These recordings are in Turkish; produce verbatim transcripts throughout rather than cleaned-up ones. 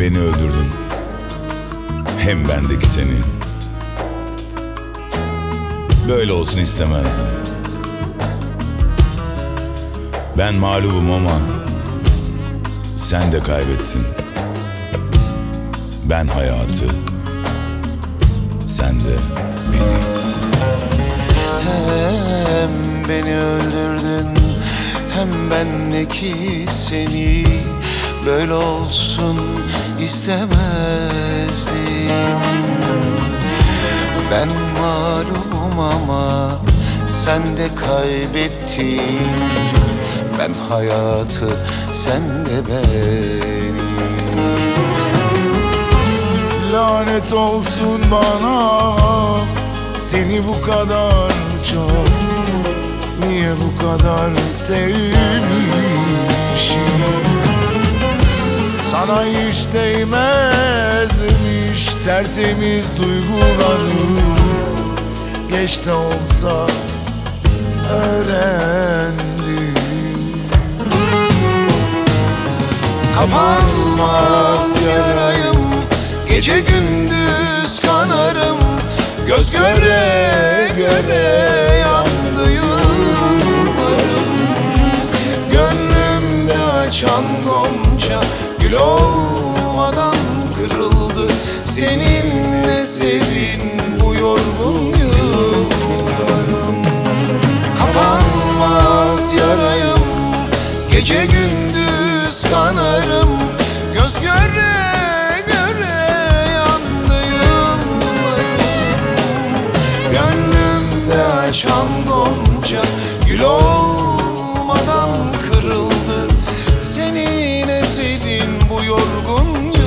beni öldürdün, hem bendeki seni. Böyle olsun istemezdim. Ben mağlubum ama sen de kaybettin. Ben hayatı, sen de beni. Hem beni öldürdün, hem bendeki seni. Böyle olsun istemezdim. Ben mağlubum ama sen de kaybettin. Ben hayatı, sen de beni. Lanet olsun bana, seni bu kadar çok, niye bu kadar sevmişim? Sana hiç değmezmiş tertemiz duygularım. Geç de olsa öğrendim. Kapanmaz yarayım, gece gündüz kanarım. Göz göre göre yandı yıllarım. Gönlümde açan gonca gül olmadan kırıldı. Seninle serin bu yorgun yıllarım. Kapanmaz yarayım, gece gündüz kanarım. Göz göre göre yandı yıllarım. Gönlümde açan gonca gül olmadan kırıldı. Senin eserin bu yorgun yıllarım.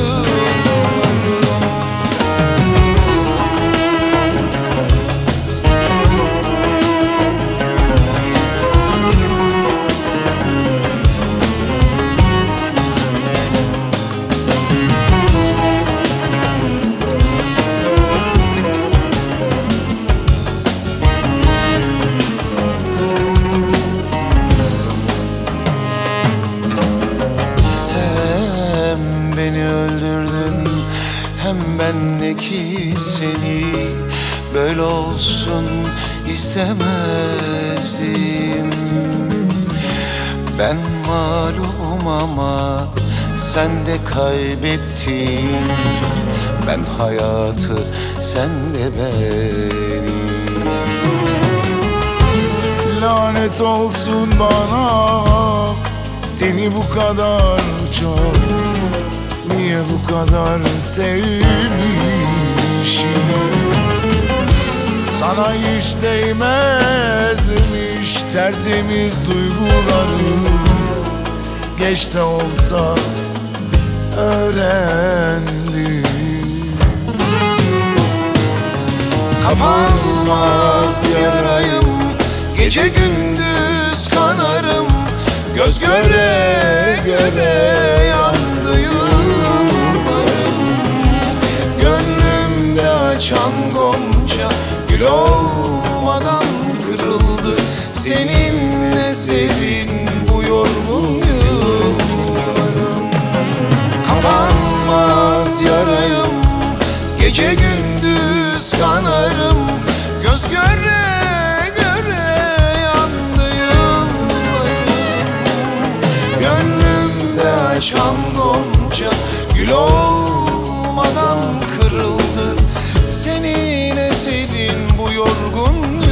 Beni öldürdün, hem bendeki seni. Böyle olsun istemezdim. Ben mağlubum ama sen de kaybettin. Ben hayatı, sen de beni. Lanet olsun bana, seni bu kadar çok, niye bu kadar sevmişim? Sana hiç değmezmiş tertemiz duygularım. Geç de olsa öğrendim. Kapanmaz yarayım, gece gündüz kanarım. Göz göre göre yandı yıllarım. Gönlümde açan gonca gül olmadan kırıldı. Seninle serin bu yorgun yıllarım. Kapanmaz yarayım, gece gündüz kanarım. Göz göre göre yandı yıllarım. Gönlümde açan gonca gül olmadan kırıldı. Senin eserin bu yorgun